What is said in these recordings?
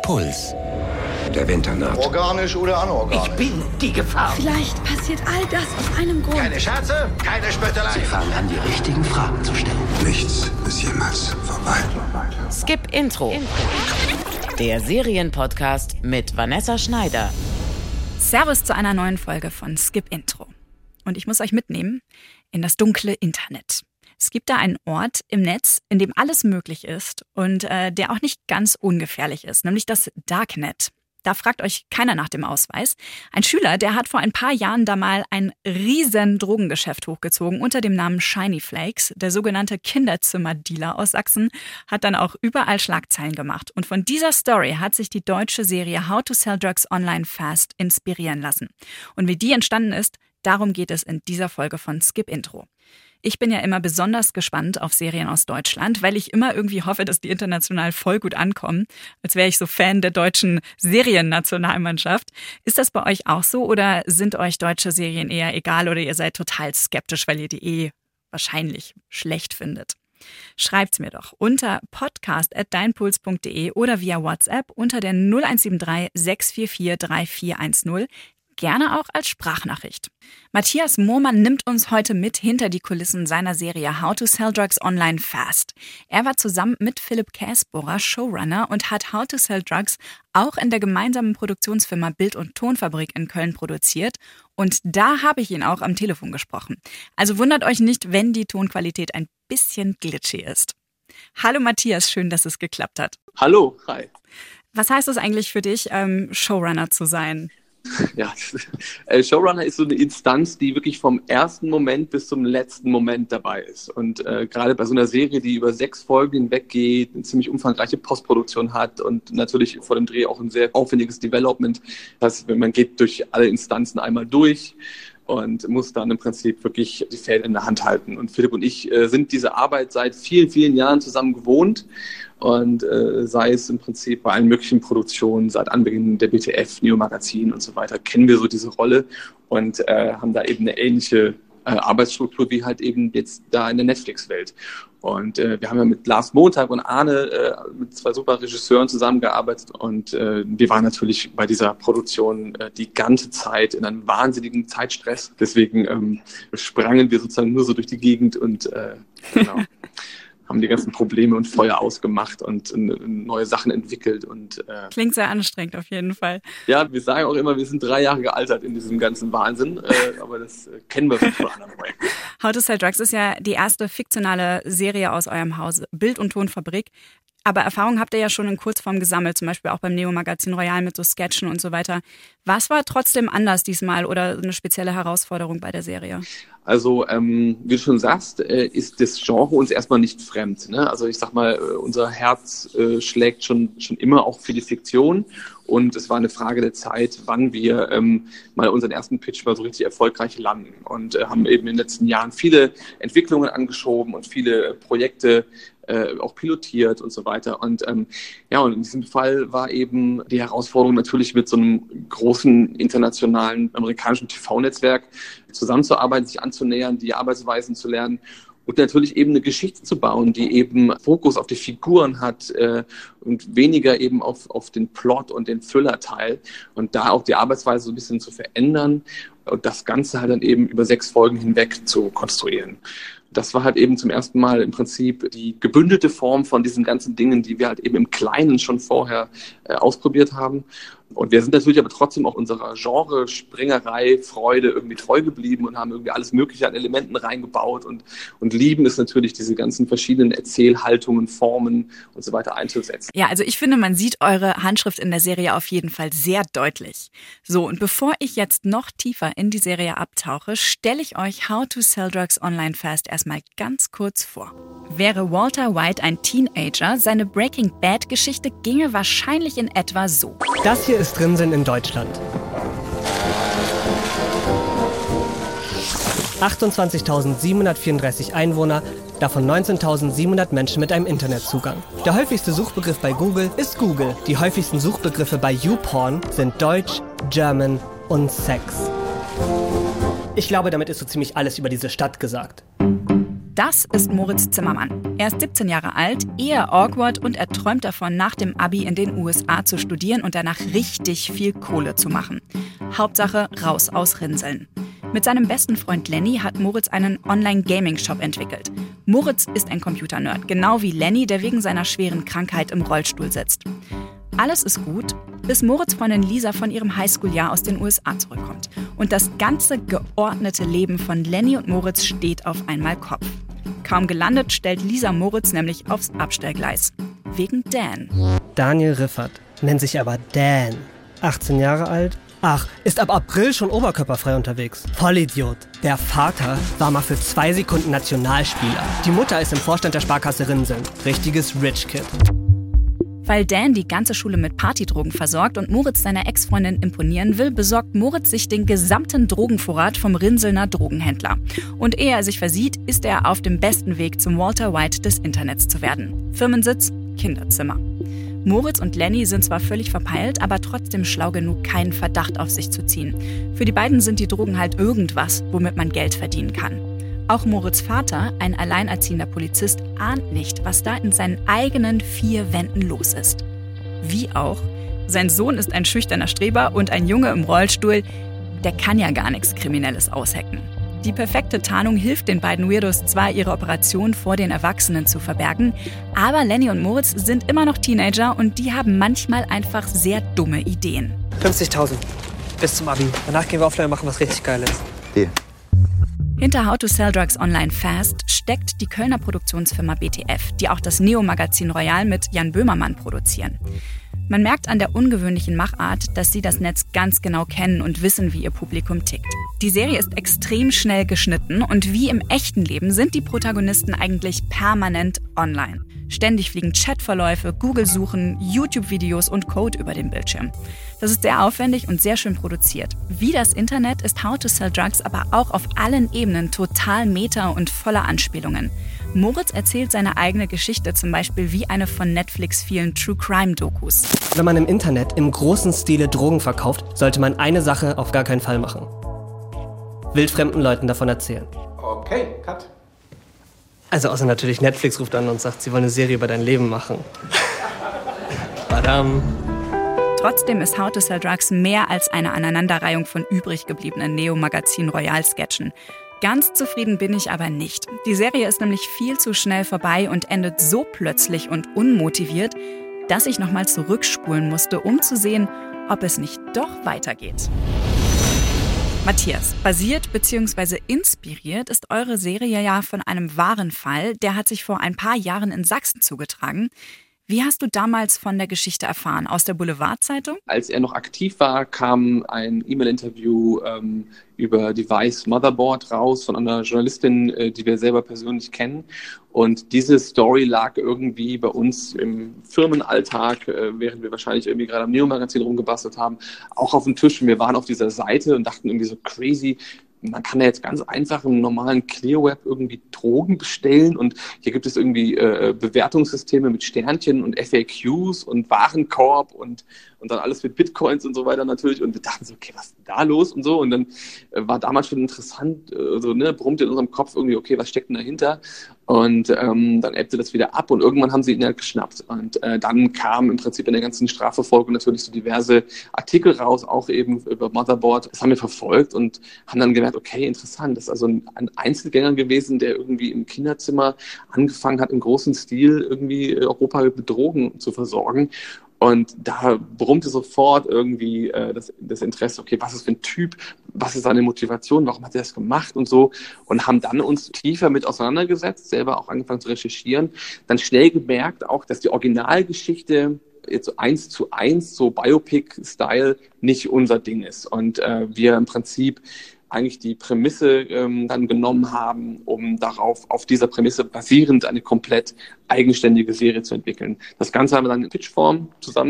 Puls. Der Winter naht. Organisch oder anorganisch? Ich bin die Gefahr. Vielleicht passiert all das aus einem Grund. Keine Scherze, keine Spöttelei. Sie fangen an, die richtigen Fragen zu stellen. Nichts ist jemals vorbei. Skip Intro. Der Serienpodcast mit Vanessa Schneider. Servus zu einer neuen Folge von Skip Intro. Und ich muss euch mitnehmen in das dunkle Internet. Es gibt da einen Ort im Netz, in dem alles möglich ist und der auch nicht ganz ungefährlich ist, nämlich das Darknet. Da fragt euch keiner nach dem Ausweis. Ein Schüler, der hat vor ein paar Jahren da mal ein riesen Drogengeschäft hochgezogen unter dem Namen Shiny Flakes. Der sogenannte Kinderzimmerdealer aus Sachsen hat dann auch überall Schlagzeilen gemacht. Und von dieser Story hat sich die deutsche Serie How to Sell Drugs Online Fast inspirieren lassen. Und wie die entstanden ist, darum geht es in dieser Folge von Skip Intro. Ich bin ja immer besonders gespannt auf Serien aus Deutschland, weil ich immer irgendwie hoffe, dass die international voll gut ankommen. Als wäre ich so Fan der deutschen Seriennationalmannschaft. Ist das bei euch auch so oder sind euch deutsche Serien eher egal oder ihr seid total skeptisch, weil ihr die wahrscheinlich schlecht findet? Schreibt's mir doch unter podcast@deinpuls.de oder via WhatsApp unter der 0173 644 3410. Gerne auch als Sprachnachricht. Matthias Mohrmann nimmt uns heute mit hinter die Kulissen seiner Serie How to Sell Drugs Online Fast. Er war zusammen mit Philipp Käsbohrer Showrunner und hat How to Sell Drugs auch in der gemeinsamen Produktionsfirma Bild- und Tonfabrik in Köln produziert. Und da habe ich ihn auch am Telefon gesprochen. Also wundert euch nicht, wenn die Tonqualität ein bisschen glitchy ist. Hallo Matthias, schön, dass es geklappt hat. Hallo, hi. Was heißt es eigentlich für dich, Showrunner zu sein? Ja, Showrunner ist so eine Instanz, die wirklich vom ersten Moment bis zum letzten Moment dabei ist. Und gerade bei so einer Serie, die über 6 Folgen hinweg geht, eine ziemlich umfangreiche Postproduktion hat und natürlich vor dem Dreh auch ein sehr aufwendiges Development. Das heißt, man geht durch alle Instanzen einmal durch und muss dann im Prinzip wirklich die Fäden in der Hand halten. Und Philipp und ich sind diese Arbeit seit vielen, vielen Jahren zusammen gewohnt. Und sei es im Prinzip bei allen möglichen Produktionen, seit Anbeginn der BTF, Neo Magazin und so weiter, kennen wir so diese Rolle und haben da eben eine ähnliche Arbeitsstruktur wie halt eben jetzt da in der Netflix-Welt. Und wir haben ja mit Lars Montag und Arne mit 2 super Regisseuren zusammengearbeitet und wir waren natürlich bei dieser Produktion die ganze Zeit in einem wahnsinnigen Zeitstress. Deswegen sprangen wir sozusagen nur so durch die Gegend und genau. Haben die ganzen Probleme und Feuer ausgemacht und neue Sachen entwickelt. Und klingt sehr anstrengend auf jeden Fall. Ja, wir sagen auch immer, wir sind 3 Jahre gealtert in diesem ganzen Wahnsinn, aber das kennen wir von anderen Projekten. How to Sell Drugs ist ja die erste fiktionale Serie aus eurem Hause, Bild- und Tonfabrik. Aber Erfahrung habt ihr ja schon in Kurzform gesammelt, zum Beispiel auch beim Neo Magazin Royal mit so Sketchen und so weiter. Was war trotzdem anders diesmal oder eine spezielle Herausforderung bei der Serie? Also, wie du schon sagst, ist das Genre uns erstmal nicht fremd. Ne? Also ich sag mal, unser Herz schlägt schon immer auch für die Fiktion. Und es war eine Frage der Zeit, wann wir mal unseren ersten Pitch mal so richtig erfolgreich landen. Und haben eben in den letzten Jahren viele Entwicklungen angeschoben und viele Projekte auch pilotiert und so weiter. Und ja, und in diesem Fall war eben die Herausforderung natürlich mit so einem großen internationalen amerikanischen TV-Netzwerk zusammenzuarbeiten, sich anzunähern, die Arbeitsweisen zu lernen und natürlich eben eine Geschichte zu bauen, die eben Fokus auf die Figuren hat und weniger eben auf den Plot und den Thriller-Teil und da auch die Arbeitsweise so ein bisschen zu verändern und das Ganze halt dann eben über 6 Folgen hinweg zu konstruieren. Das war halt eben zum ersten Mal im Prinzip die gebündelte Form von diesen ganzen Dingen, die wir halt eben im Kleinen schon vorher ausprobiert haben. Und wir sind natürlich aber trotzdem auch unserer Genre-Springerei, Freude irgendwie treu geblieben und haben irgendwie alles Mögliche an Elementen reingebaut und lieben es natürlich, diese ganzen verschiedenen Erzählhaltungen, Formen und so weiter einzusetzen. Ja, also ich finde, man sieht eure Handschrift in der Serie auf jeden Fall sehr deutlich. So, und bevor ich jetzt noch tiefer in die Serie abtauche, stelle ich euch How to Sell Drugs Online Fast erstmal ganz kurz vor. Wäre Walter White ein Teenager, seine Breaking Bad-Geschichte ginge wahrscheinlich in etwa so. Das hier ist Drinnsinn in Deutschland. 28.734 Einwohner, davon 19.700 Menschen mit einem Internetzugang. Der häufigste Suchbegriff bei Google ist Google. Die häufigsten Suchbegriffe bei YouPorn sind Deutsch, German und Sex. Ich glaube, damit ist so ziemlich alles über diese Stadt gesagt. Das ist Moritz Zimmermann. Er ist 17 Jahre alt, eher awkward und er träumt davon, nach dem Abi in den USA zu studieren und danach richtig viel Kohle zu machen. Hauptsache raus aus Rinseln. Mit seinem besten Freund Lenny hat Moritz einen Online-Gaming-Shop entwickelt. Moritz ist ein Computernerd, genau wie Lenny, der wegen seiner schweren Krankheit im Rollstuhl sitzt. Alles ist gut, bis Moritz' Freundin Lisa von ihrem Highschool-Jahr aus den USA zurückkommt. Und das ganze geordnete Leben von Lenny und Moritz steht auf einmal Kopf. Kaum gelandet, stellt Lisa Moritz nämlich aufs Abstellgleis. Wegen Dan. Daniel Riffert, nennt sich aber Dan. 18 Jahre alt. Ach, ist ab April schon oberkörperfrei unterwegs. Vollidiot. Der Vater war mal für 2 Sekunden Nationalspieler. Die Mutter ist im Vorstand der Sparkasse Rinseln. Richtiges Rich Kid. Weil Dan die ganze Schule mit Partydrogen versorgt und Moritz seiner Ex-Freundin imponieren will, besorgt Moritz sich den gesamten Drogenvorrat vom Rinselner Drogenhändler. Und ehe er sich versieht, ist er auf dem besten Weg zum Walter White des Internets zu werden. Firmensitz, Kinderzimmer. Moritz und Lenny sind zwar völlig verpeilt, aber trotzdem schlau genug, keinen Verdacht auf sich zu ziehen. Für die beiden sind die Drogen halt irgendwas, womit man Geld verdienen kann. Auch Moritz' Vater, ein alleinerziehender Polizist, ahnt nicht, was da in seinen eigenen 4 Wänden los ist. Wie auch, sein Sohn ist ein schüchterner Streber und ein Junge im Rollstuhl, der kann ja gar nichts Kriminelles aushecken. Die perfekte Tarnung hilft den beiden Weirdos zwar, ihre Operation vor den Erwachsenen zu verbergen, aber Lenny und Moritz sind immer noch Teenager und die haben manchmal einfach sehr dumme Ideen. 50.000 bis zum Abi. Danach gehen wir offline und machen was richtig Geiles. Deal. Hinter How to Sell Drugs Online Fast steckt die Kölner Produktionsfirma BTF, die auch das Neo-Magazin Royal mit Jan Böhmermann produzieren. Man merkt an der ungewöhnlichen Machart, dass sie das Netz ganz genau kennen und wissen, wie ihr Publikum tickt. Die Serie ist extrem schnell geschnitten und wie im echten Leben sind die Protagonisten eigentlich permanent online. Ständig fliegen Chatverläufe, Google-Suchen, YouTube-Videos und Code über den Bildschirm. Das ist sehr aufwendig und sehr schön produziert. Wie das Internet ist How to Sell Drugs aber auch auf allen Ebenen total meta und voller Anspielungen. Moritz erzählt seine eigene Geschichte, zum Beispiel wie eine von Netflix vielen True-Crime-Dokus. Wenn man im Internet im großen Stile Drogen verkauft, sollte man eine Sache auf gar keinen Fall machen. Wildfremden Leuten davon erzählen. Okay, cut. Also außer natürlich Netflix ruft an und sagt, sie wollen eine Serie über dein Leben machen. Badam. Trotzdem ist How to Sell Drugs mehr als eine Aneinanderreihung von übrig gebliebenen Neo-Magazin Royal-Sketchen. Ganz zufrieden bin ich aber nicht. Die Serie ist nämlich viel zu schnell vorbei und endet so plötzlich und unmotiviert, dass ich nochmal zurückspulen musste, um zu sehen, ob es nicht doch weitergeht. Matthias, basiert bzw. inspiriert ist eure Serie ja von einem wahren Fall, der hat sich vor ein paar Jahren in Sachsen zugetragen. Wie hast du damals von der Geschichte erfahren? Aus der Boulevard-Zeitung? Als er noch aktiv war, kam ein E-Mail-Interview über Device Motherboard raus von einer Journalistin, die wir selber persönlich kennen. Und diese Story lag irgendwie bei uns im Firmenalltag, während wir wahrscheinlich irgendwie gerade am Neo-Magazin rumgebastelt haben, auch auf dem Tisch. Und wir waren auf dieser Seite und dachten irgendwie so crazy, man kann ja jetzt ganz einfach im normalen Clearweb irgendwie Drogen bestellen und hier gibt es irgendwie Bewertungssysteme mit Sternchen und FAQs und Warenkorb und dann alles mit Bitcoins und so weiter natürlich und wir dachten so, okay, was ist denn da los und so und dann war damals schon interessant, brummte in unserem Kopf irgendwie, okay, was steckt denn dahinter und dann ebbte das wieder ab und irgendwann haben sie ihn halt geschnappt und dann kam im Prinzip in der ganzen Strafverfolgung natürlich so diverse Artikel raus, auch eben über Motherboard, das haben wir verfolgt und haben dann gemerkt, okay, interessant, das ist also ein Einzelgänger gewesen, der irgendwie im Kinderzimmer angefangen hat, im großen Stil irgendwie Europa mit Drogen zu versorgen. Und da brummte sofort irgendwie das Interesse, okay, was ist für ein Typ, was ist seine Motivation, warum hat er das gemacht und so. Und haben dann uns tiefer mit auseinandergesetzt, selber auch angefangen zu recherchieren. Dann schnell gemerkt auch, dass die Originalgeschichte jetzt so 1:1, so Biopic-Style, nicht unser Ding ist. Und wir im Prinzip eigentlich die Prämisse dann genommen haben, um darauf, auf dieser Prämisse basierend eine komplett eigenständige Serie zu entwickeln. Das Ganze haben wir dann in Pitchform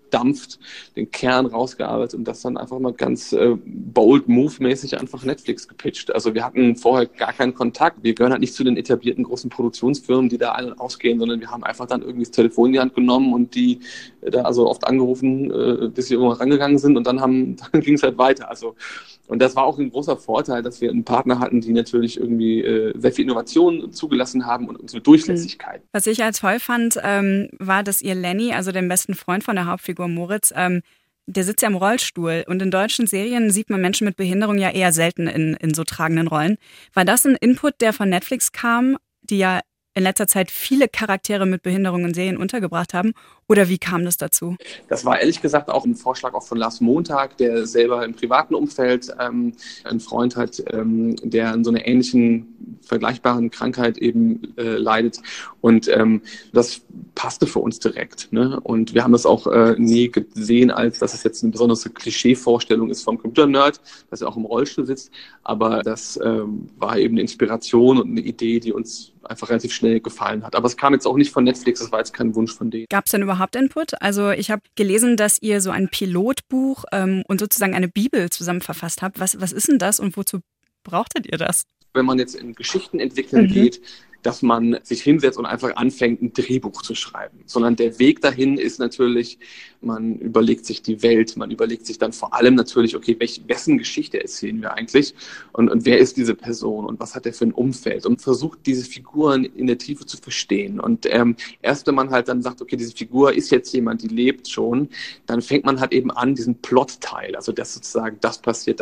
rausgedampft, den Kern rausgearbeitet und das dann einfach mal ganz bold move-mäßig einfach Netflix gepitcht. Also wir hatten vorher gar keinen Kontakt. Wir gehören halt nicht zu den etablierten großen Produktionsfirmen, die da ein- und ausgehen, sondern wir haben einfach dann irgendwie das Telefon in die Hand genommen und die da also oft angerufen, bis sie irgendwann rangegangen sind und dann ging es halt weiter. Also und das war auch ein großer Vorteil, dass wir einen Partner hatten, die natürlich irgendwie sehr viel Innovation zugelassen haben und unsere Durchlässigkeit. Was ich als toll fand, war, dass ihr Lenny, also den besten Freund von der Hauptfigur Moritz, der sitzt ja im Rollstuhl. Und in deutschen Serien sieht man Menschen mit Behinderung ja eher selten in so tragenden Rollen. War das ein Input, der von Netflix kam, die ja in letzter Zeit viele Charaktere mit Behinderung in Serien untergebracht haben? Oder wie kam das dazu? Das war ehrlich gesagt auch ein Vorschlag auch von Lars Montag, der selber im privaten Umfeld einen Freund hat, der an so einer ähnlichen, vergleichbaren Krankheit eben leidet. Und das passte für uns direkt. Ne? Und wir haben das auch nie gesehen, als dass es jetzt eine besondere Klischee-Vorstellung ist vom Computer-Nerd, dass er auch im Rollstuhl sitzt. Aber das war eben eine Inspiration und eine Idee, die uns einfach relativ schnell gefallen hat. Aber es kam jetzt auch nicht von Netflix, das war jetzt kein Wunsch von denen. Gab es denn überhaupt Input? Also ich habe gelesen, dass ihr so ein Pilotbuch und sozusagen eine Bibel zusammen verfasst habt. Was ist denn das und wozu brauchtet ihr das? Wenn man jetzt in Geschichten entwickeln geht, dass man sich hinsetzt und einfach anfängt, ein Drehbuch zu schreiben. Sondern der Weg dahin ist natürlich, man überlegt sich die Welt, man überlegt sich dann vor allem natürlich, okay, wessen Geschichte erzählen wir eigentlich und wer ist diese Person und was hat der für ein Umfeld und versucht, diese Figuren in der Tiefe zu verstehen. Und erst wenn man halt dann sagt, okay, diese Figur ist jetzt jemand, die lebt schon, dann fängt man halt eben an, diesen Plotteil, also das sozusagen, das passiert,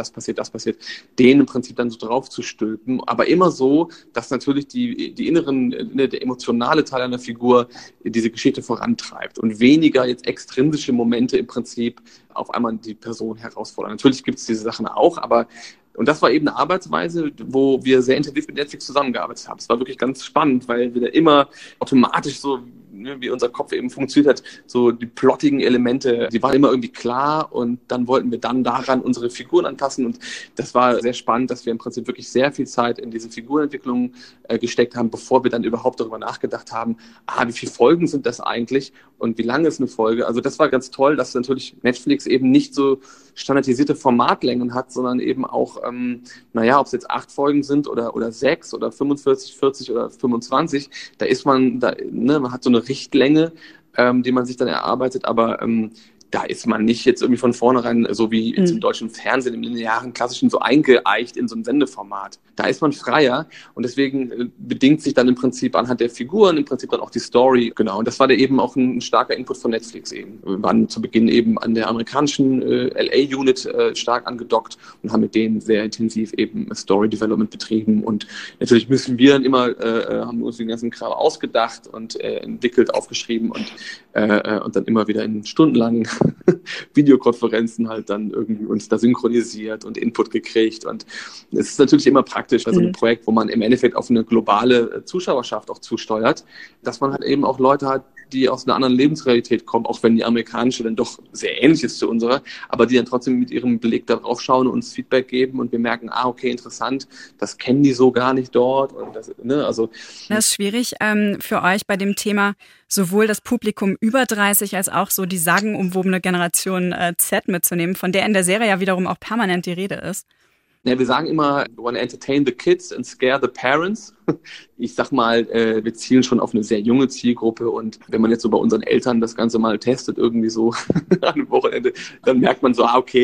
den im Prinzip dann so drauf zu stülpen, aber immer so, dass natürlich die inneren, der emotionale Teil einer Figur diese Geschichte vorantreibt und weniger jetzt extrinsische Momente im Prinzip auf einmal die Person herausfordern. Natürlich gibt es diese Sachen auch, aber und das war eben eine Arbeitsweise, wo wir sehr intensiv mit Netflix zusammengearbeitet haben. Es war wirklich ganz spannend, weil wir da immer automatisch so, wie unser Kopf eben funktioniert hat, so die plottigen Elemente, die waren immer irgendwie klar und dann wollten wir dann daran unsere Figuren anpassen und das war sehr spannend, dass wir im Prinzip wirklich sehr viel Zeit in diese Figurenentwicklung gesteckt haben, bevor wir dann überhaupt darüber nachgedacht haben, wie viele Folgen sind das eigentlich und wie lange ist eine Folge. Also das war ganz toll, dass natürlich Netflix eben nicht so standardisierte Formatlängen hat, sondern eben auch, ob es jetzt 8 Folgen sind oder 6 oder 45, 40 oder 25, man hat so eine Richtlänge, die man sich dann erarbeitet, aber da ist man nicht jetzt irgendwie von vornherein, so wie jetzt im deutschen Fernsehen, im linearen, klassischen, so eingeeicht in so ein Sendeformat. Da ist man freier und deswegen bedingt sich dann im Prinzip anhand der Figuren im Prinzip dann auch die Story. Genau, und das war da eben auch ein starker Input von Netflix eben. Wir waren zu Beginn eben an der amerikanischen LA-Unit stark angedockt und haben mit denen sehr intensiv eben Story Development betrieben und natürlich müssen wir dann immer, haben uns den ganzen Kram ausgedacht und entwickelt, aufgeschrieben und dann immer wieder in stundenlangen Videokonferenzen halt dann irgendwie uns da synchronisiert und Input gekriegt und es ist natürlich immer praktisch bei so einem Projekt, wo man im Endeffekt auf eine globale Zuschauerschaft auch zusteuert, dass man halt eben auch Leute hat, die aus einer anderen Lebensrealität kommen, auch wenn die amerikanische dann doch sehr ähnlich ist zu unserer, aber die dann trotzdem mit ihrem Blick darauf schauen und uns Feedback geben und wir merken, okay, interessant, das kennen die so gar nicht dort. Und das ist schwierig für euch bei dem Thema, sowohl das Publikum über 30 als auch so die sagenumwobene Generation Z mitzunehmen, von der in der Serie ja wiederum auch permanent die Rede ist. Ja, wir sagen immer, we want to entertain the kids and scare the parents. Ich sag mal, wir zielen schon auf eine sehr junge Zielgruppe und wenn man jetzt so bei unseren Eltern das Ganze mal testet, irgendwie so an einem Wochenende, dann merkt man so,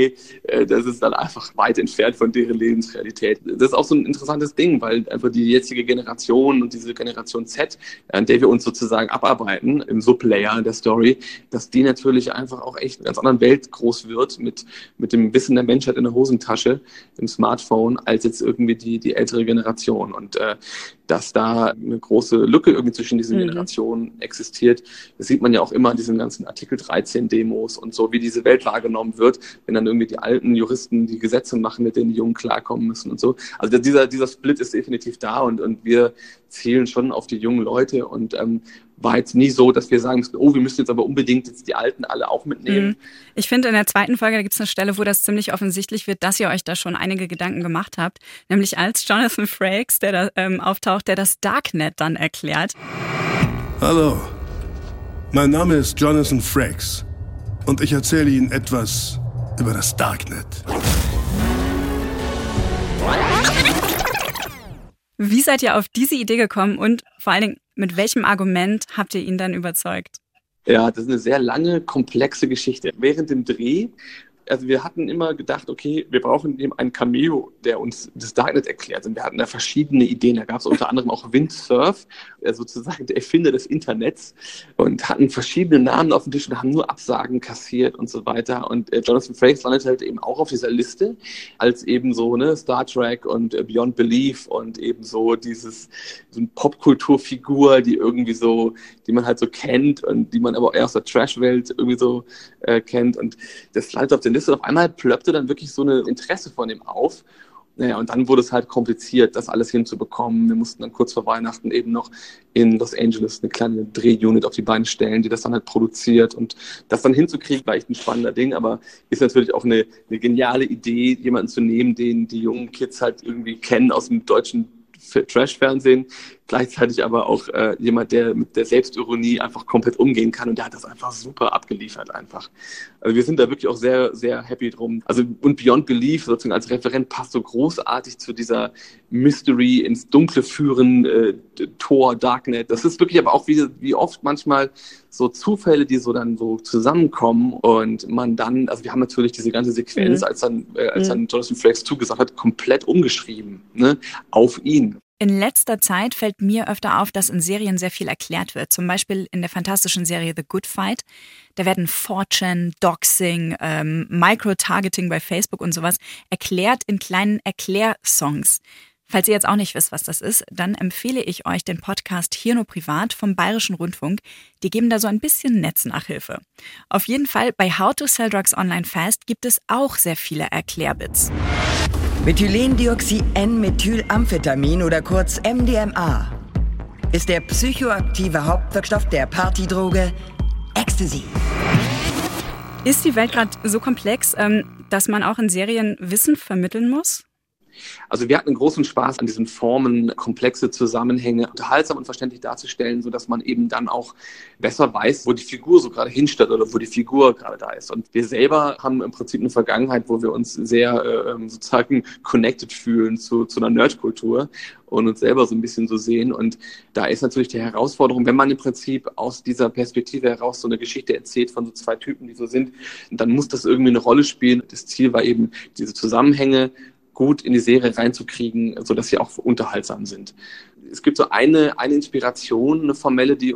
das ist dann einfach weit entfernt von deren Lebensrealität. Das ist auch so ein interessantes Ding, weil einfach die jetzige Generation und diese Generation Z, an der wir uns sozusagen abarbeiten, im Sublayer der Story, dass die natürlich einfach auch echt in einer ganz anderen Welt groß wird, mit dem Wissen der Menschheit in der Hosentasche, im Smartphone, als jetzt irgendwie die ältere Generation. Und dass da eine große Lücke irgendwie zwischen diesen Generationen existiert. Das sieht man ja auch immer an diesen ganzen Artikel 13-Demos und so, wie diese Welt wahrgenommen wird, wenn dann irgendwie die alten Juristen die Gesetze machen, mit denen die Jungen klarkommen müssen und so. Also dieser Split ist definitiv da und wir zielen schon auf die jungen Leute und war jetzt nie so, dass wir sagen müssen, wir müssen jetzt aber unbedingt jetzt die Alten alle auch mitnehmen. Ich finde, in der zweiten Folge, da gibt es eine Stelle, wo das ziemlich offensichtlich wird, dass ihr euch da schon einige Gedanken gemacht habt. Nämlich als Jonathan Frakes, der da auftaucht, der das Darknet dann erklärt. Hallo, mein Name ist Jonathan Frakes. und ich erzähle Ihnen etwas über das Darknet. Wie seid ihr auf diese Idee gekommen und vor allen Dingen, mit welchem Argument habt ihr ihn dann überzeugt? Ja, das ist eine sehr lange, komplexe Geschichte. Während dem Dreh, also wir hatten immer gedacht, okay, wir brauchen eben einen Cameo, der uns das Darknet erklärt. Und wir hatten da verschiedene Ideen. Da gab es unter anderem auch Windsurf, sozusagen der Erfinder des Internets, und hatten verschiedene Namen auf dem Tisch und haben nur Absagen kassiert und so weiter. Und Jonathan Frakes landete halt eben auch auf dieser Liste als eben so Star Trek und Beyond Belief und eben so eine Popkulturfigur, die irgendwie so, die man halt so kennt und die man aber eher aus der Trash-Welt irgendwie so kennt. Und das landet auf der Liste. Und auf einmal plöppte dann wirklich so ein Interesse von ihm auf. Naja, und dann wurde es halt kompliziert, das alles hinzubekommen. Wir mussten dann kurz vor Weihnachten eben noch in Los Angeles eine kleine Drehunit auf die Beine stellen, die das dann halt produziert. Und das dann hinzukriegen, war echt ein spannender Ding, aber ist natürlich auch eine geniale Idee, jemanden zu nehmen, den die jungen Kids halt irgendwie kennen aus dem deutschen Trash-Fernsehen, gleichzeitig aber auch jemand, der mit der Selbstironie einfach komplett umgehen kann, und der hat das einfach super abgeliefert einfach. Also wir sind da wirklich auch sehr, sehr happy drum. Also und Beyond Belief sozusagen als Referent passt so großartig zu dieser Mystery ins Dunkle führen, Tor, Darknet. Das ist wirklich aber auch wie oft manchmal so Zufälle, die so dann so zusammenkommen und man dann, also wir haben natürlich diese ganze Sequenz, als dann Jonathan Frakes zugesagt hat, komplett umgeschrieben, ne, auf ihn. In letzter Zeit fällt mir öfter auf, dass in Serien sehr viel erklärt wird. Zum Beispiel in der fantastischen Serie The Good Fight. Da werden 4chan, Doxing, Micro-Targeting bei Facebook und sowas erklärt in kleinen Erklärsongs. Falls ihr jetzt auch nicht wisst, was das ist, dann empfehle ich euch den Podcast Hier nur privat vom Bayerischen Rundfunk. Die geben da so ein bisschen Netznachhilfe. Auf jeden Fall bei How to Sell Drugs Online Fast gibt es auch sehr viele Erklärbits. Methylendioxy-N-Methylamphetamin oder kurz MDMA ist der psychoaktive Hauptwirkstoff der Partydroge Ecstasy. Ist die Welt gerade so komplex, dass man auch in Serien Wissen vermitteln muss? Also wir hatten einen großen Spaß an diesen Formen, komplexe Zusammenhänge unterhaltsam und verständlich darzustellen, sodass man eben dann auch besser weiß, wo die Figur so gerade hinsteht oder wo die Figur gerade da ist. Und wir selber haben im Prinzip eine Vergangenheit, wo wir uns sehr sozusagen connected fühlen zu einer Nerdkultur und uns selber so ein bisschen so sehen. Und da ist natürlich die Herausforderung, wenn man im Prinzip aus dieser Perspektive heraus so eine Geschichte erzählt von so zwei Typen, die so sind, dann muss das irgendwie eine Rolle spielen. Das Ziel war eben, diese Zusammenhänge gut in die Serie reinzukriegen, sodass sie auch unterhaltsam sind. Es gibt so eine Inspiration, eine formelle, die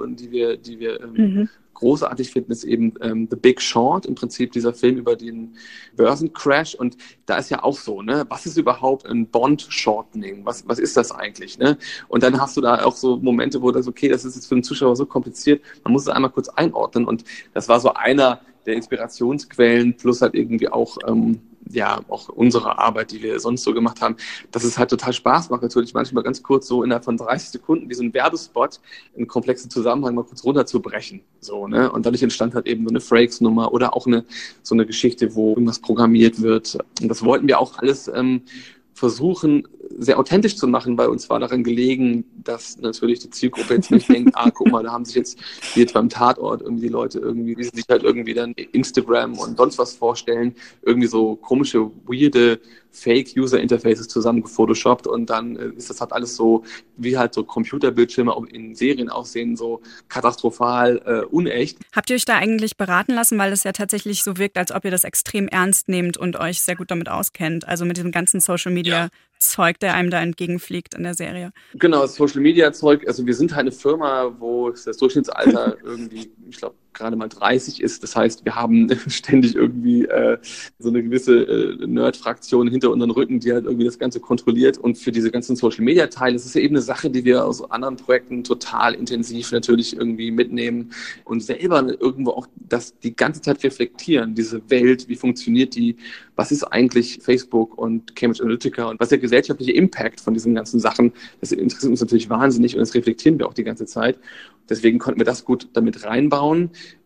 wir großartig finden, ist eben The Big Short, im Prinzip dieser Film über den Börsencrash. Und da ist ja auch so, ne, was ist überhaupt ein Bond-Shortening? Was ist das eigentlich? Ne? Und dann hast du da auch so Momente, wo das, okay, das ist jetzt für den Zuschauer so kompliziert, man muss es einmal kurz einordnen. Und das war so einer der Inspirationsquellen, plus halt irgendwie auch auch unsere Arbeit, die wir sonst so gemacht haben, dass es halt total Spaß macht, natürlich manchmal ganz kurz so innerhalb von 30 Sekunden wie so ein Werbespot einen komplexen Zusammenhang mal kurz runterzubrechen. So, ne? Und dadurch entstand halt eben so eine Frakes-Nummer oder auch so eine Geschichte, wo irgendwas programmiert wird. Und das wollten wir auch alles versuchen, sehr authentisch zu machen. Bei uns war daran gelegen, dass natürlich die Zielgruppe jetzt nicht denkt, guck mal, da haben sich jetzt beim Tatort irgendwie die Leute wie sie sich halt irgendwie dann Instagram und sonst was vorstellen, irgendwie so komische, weirde Fake-User-Interfaces zusammen gefotoshoppt und dann ist das halt alles so, wie halt so Computerbildschirme auch in Serien aussehen, so katastrophal unecht. Habt ihr euch da eigentlich beraten lassen, weil es ja tatsächlich so wirkt, als ob ihr das extrem ernst nehmt und euch sehr gut damit auskennt, also mit diesem ganzen Social-Media-Zeug, der einem da entgegenfliegt in der Serie? Genau, das Social-Media-Zeug, also wir sind halt eine Firma, wo das Durchschnittsalter irgendwie, ich glaube, gerade mal 30 ist. Das heißt, wir haben ständig irgendwie so eine gewisse Nerd-Fraktion hinter unseren Rücken, die halt irgendwie das Ganze kontrolliert. Und für diese ganzen Social-Media-Teile, das ist ja eben eine Sache, die wir aus anderen Projekten total intensiv natürlich irgendwie mitnehmen und selber irgendwo auch das die ganze Zeit reflektieren, diese Welt, wie funktioniert die, was ist eigentlich Facebook und Cambridge Analytica und was ist der gesellschaftliche Impact von diesen ganzen Sachen. Das interessiert uns natürlich wahnsinnig und das reflektieren wir auch die ganze Zeit. Deswegen konnten wir das gut damit reinbauen.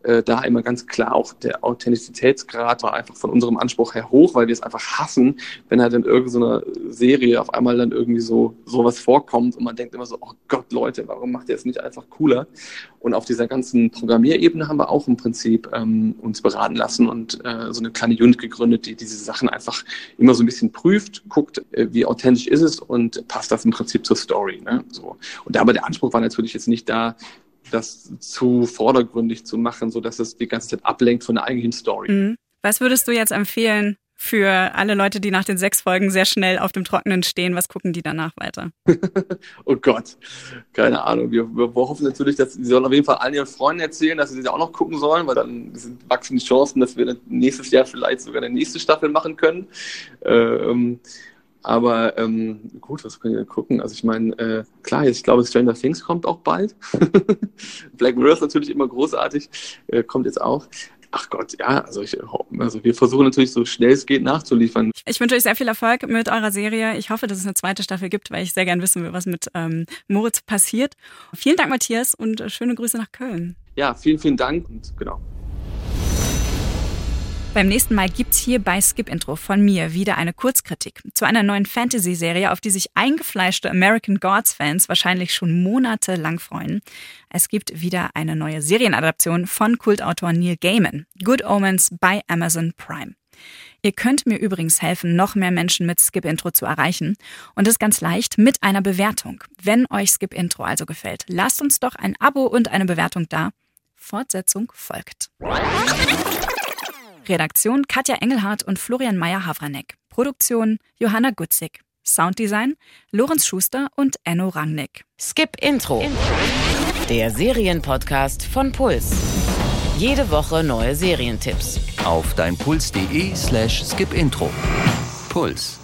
da immer ganz klar auch der Authentizitätsgrad war einfach von unserem Anspruch her hoch, weil wir es einfach hassen, wenn halt in irgendeiner Serie auf einmal dann irgendwie sowas vorkommt und man denkt immer so, oh Gott, Leute, warum macht ihr es nicht einfach cooler? Und auf dieser ganzen Programmierebene haben wir auch im Prinzip uns beraten lassen und so eine kleine Unit gegründet, die diese Sachen einfach immer so ein bisschen prüft, guckt, wie authentisch ist es und passt das im Prinzip zur Story. Ne? So. Und aber der Anspruch war natürlich jetzt nicht da, das zu vordergründig zu machen, sodass es die ganze Zeit ablenkt von der eigentlichen Story. Mhm. Was würdest du jetzt empfehlen für alle Leute, die nach den 6 Folgen sehr schnell auf dem Trockenen stehen? Was gucken die danach weiter? Oh Gott, keine Ahnung. Wir hoffen natürlich, dass sie sollen auf jeden Fall allen ihren Freunden erzählen, dass sie auch noch gucken sollen, weil dann wachsen die Chancen, dass wir dann nächstes Jahr vielleicht sogar eine nächste Staffel machen können. Aber gut, was können wir gucken? Also ich meine, klar, ich glaube, Stranger Things kommt auch bald. Black Mirror ist natürlich immer großartig, kommt jetzt auch. Ach Gott, ja, also wir versuchen natürlich so schnell es geht nachzuliefern. Ich wünsche euch sehr viel Erfolg mit eurer Serie. Ich hoffe, dass es eine zweite Staffel gibt, weil ich sehr gern wissen will, was mit Moritz passiert. Vielen Dank, Matthias, und schöne Grüße nach Köln. Ja, vielen, vielen Dank und genau. Beim nächsten Mal gibt's hier bei Skip Intro von mir wieder eine Kurzkritik zu einer neuen Fantasy-Serie, auf die sich eingefleischte American Gods-Fans wahrscheinlich schon monatelang freuen. Es gibt wieder eine neue Serienadaption von Kultautor Neil Gaiman, Good Omens bei Amazon Prime. Ihr könnt mir übrigens helfen, noch mehr Menschen mit Skip Intro zu erreichen. Und das ganz leicht mit einer Bewertung. Wenn euch Skip Intro also gefällt, lasst uns doch ein Abo und eine Bewertung da. Fortsetzung folgt. Redaktion Katja Engelhardt und Florian Meyer-Havranek. Produktion Johanna Gutzig. Sounddesign Lorenz Schuster und Enno Rangnick. Skip Intro. Der Serienpodcast von Puls. Jede Woche neue Serientipps. Auf deinpuls.de/skipintro. Puls.